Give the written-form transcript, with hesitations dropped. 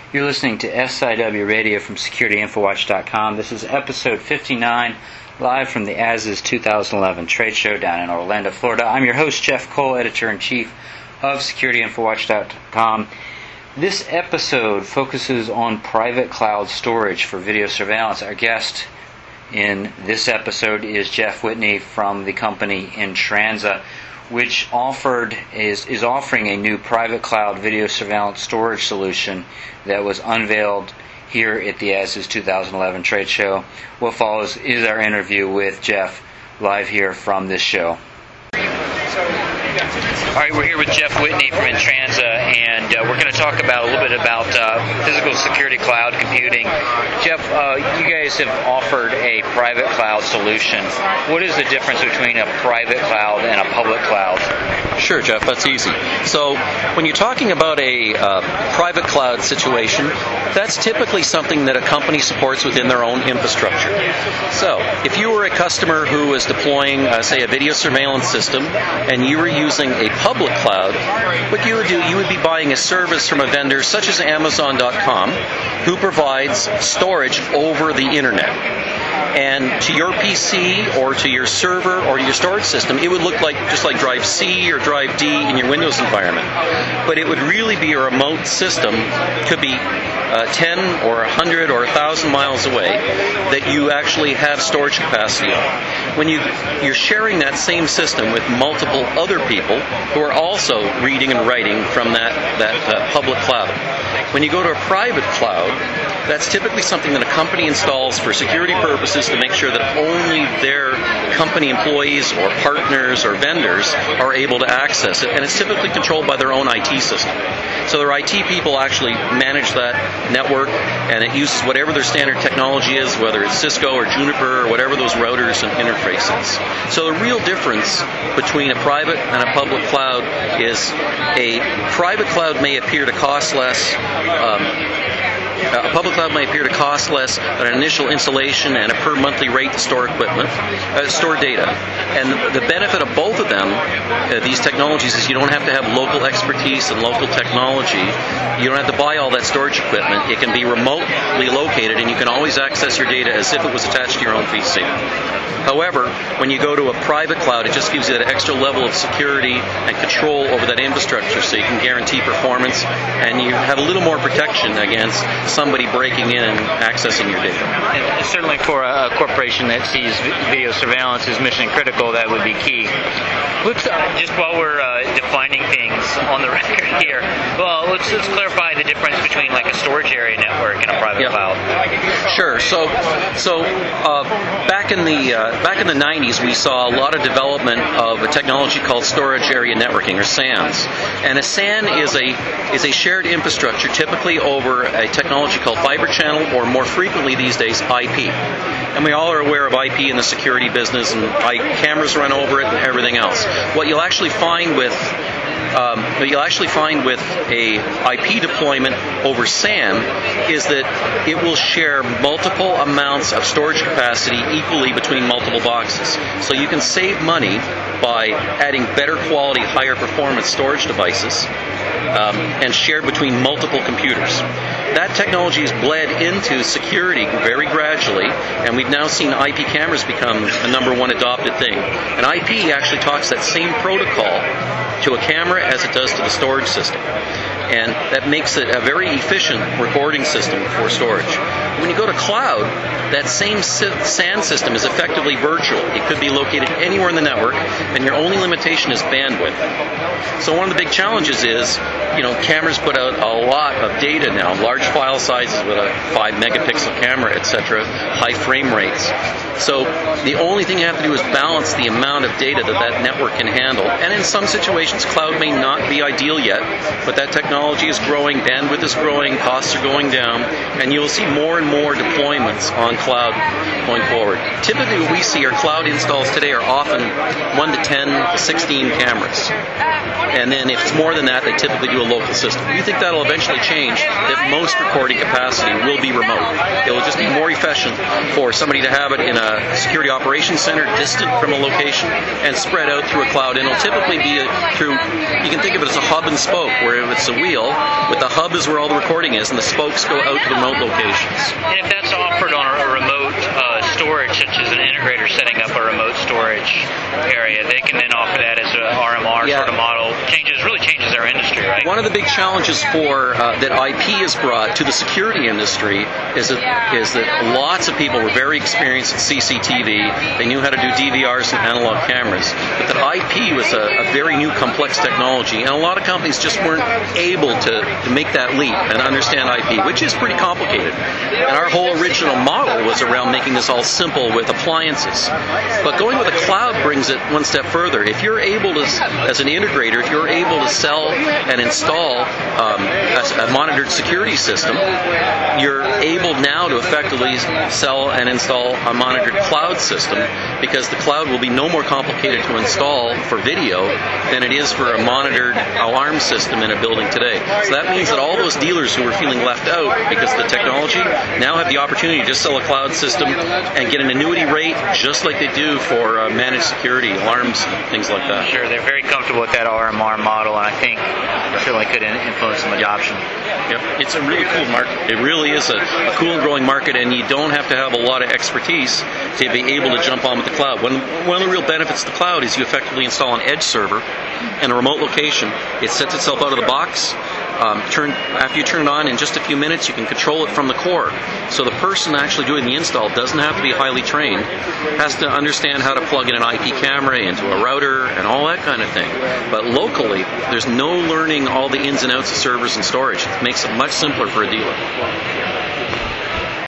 You're listening to SIW Radio from SecurityInfoWatch.com. This is episode 59, live from the ASIS 2011 trade show down in Orlando, Florida. I'm your host, Jeff Cole, editor-in-chief of SecurityInfoWatch.com. This episode focuses on private cloud storage for video surveillance. Our guest in this episode is Jeff Whitney from the company Intransa, which is offering a new private cloud video surveillance storage solution that was unveiled here at the ASIS 2011 trade show. What follows is our interview with Jeff live here from this show. All right, we're here with Jeff Whitney from Intransa, and we're going to talk about a little bit about physical security cloud computing. Jeff, you guys have offered a private cloud solution. What is the difference between a private cloud and a public cloud? Sure, Jeff, that's easy. So when you're talking about a private cloud situation, that's typically something that a company supports within their own infrastructure. So if you were a customer who was deploying, say, a video surveillance system, and you were using a public cloud, what you would do, you would be buying a service from a vendor such as Amazon.com, who provides storage over the internet. And to your PC or to your server or your storage system, it would look like just like Drive C or Drive D in your Windows environment. But it would really be a remote system, could be 10 or 100 or 1,000 miles away, that you actually have storage capacity on. When you're sharing that same system with multiple other people who are also reading and writing from that public cloud. When you go to a private cloud, that's typically something that a company installs for security purposes to make sure that only their company employees or partners or vendors are able to access it, and it's typically controlled by their own IT system. So their IT people actually manage that network, and it uses whatever their standard technology is, whether it's Cisco or Juniper or whatever those routers and interfaces. So the real difference between a private and a public cloud is a private cloud may appear to cost less. A public cloud may appear to cost less than an initial installation and a per monthly rate to store store data. And the benefit of both of them, these technologies, is you don't have to have local expertise and local technology. You don't have to buy all that storage equipment. It can be remotely located, and you can always access your data as if it was attached to your own PC. However, when you go to a private cloud, it just gives you that extra level of security and control over that infrastructure, so you can guarantee performance, and you have a little more protection against somebody breaking in and accessing your data. And certainly for a corporation that sees video surveillance as mission critical, that would be key. Let's just while we're defining things on the record here, well, let's clarify the difference between like a storage area network and a private cloud. Sure. So back in the 90s, we saw a lot of development of a technology called storage area networking, or SANs. And a SAN is a shared infrastructure, typically over a technology called fiber channel, or more frequently these days, IP. And we all are aware of IP in the security business, and cameras run over it and everything else. What you'll actually find with a IP deployment over SAN is that it will share multiple amounts of storage capacity equally between multiple boxes. So you can save money by adding better quality, higher performance storage devices and shared between multiple computers. That technology has bled into security very gradually, and we've now seen IP cameras become the number one adopted thing. And IP actually talks that same protocol to a camera as it does to the storage system. And that makes it a very efficient recording system for storage. When you go to cloud, that same SAN system is effectively virtual. It could be located anywhere in the network, and your only limitation is bandwidth. So one of the big challenges is, cameras put out a lot of data now, large file sizes with a 5 megapixel camera, etc., high frame rates. So the only thing you have to do is balance the amount of data that network can handle. And in some situations, cloud may not be ideal yet, but that technology is growing, bandwidth is growing, costs are going down, and you'll see more and more deployments on cloud going forward. Typically what we see are cloud installs today are often 1 to 10 to 16 cameras. And then if it's more than that, they typically do a local system. We think that'll eventually change, that most recording capacity will be remote. It will just be more efficient for somebody to have it in a security operations center distant from a location and spread out through a cloud. And it'll typically be through, you can think of it as a hub and spoke, where it's a wheel, with the hub is where all the recording is, and the spokes go out to remote locations. And if that's offered on a remote storage, such as an integrator setting up a remote storage area, they can then offer that as a RMR sort of model. Really changes our industry, right? One of the big challenges that IP has brought to the security industry is that lots of people were very experienced at CCTV. They knew how to do DVRs and analog cameras. But that IP was a very new, complex technology, and a lot of companies just weren't able to make that leap and understand IP, which is pretty complicated. And our whole original model was around making this all simple with appliances. But going with the cloud brings it one step further. If you're able to, as an integrator, if you're able to sell and install a monitored security system, you're able now to effectively sell and install a monitored cloud system, because the cloud will be no more complicated to install for video than it is for a monitored alarm system in a building today. So that means that all those dealers who were feeling left out because of the technology now have the opportunity to just sell a cloud system and get an annuity rate just like they do for managed security, alarms, things like that. Sure, they're very comfortable with that RMR model, and I think it certainly could influence some adoption. Yep. It's a really cool market. It really is a cool and growing market, and you don't have to have a lot of expertise to be able to jump on with the cloud. One of the real benefits of the cloud is you effectively install an edge server in a remote location. It sets itself out of the box. After you turn it on, in just a few minutes, you can control it from the core. So the person actually doing the install doesn't have to be highly trained, has to understand how to plug in an IP camera into a router and all that kind of thing. But locally, there's no learning all the ins and outs of servers and storage. It makes it much simpler for a dealer.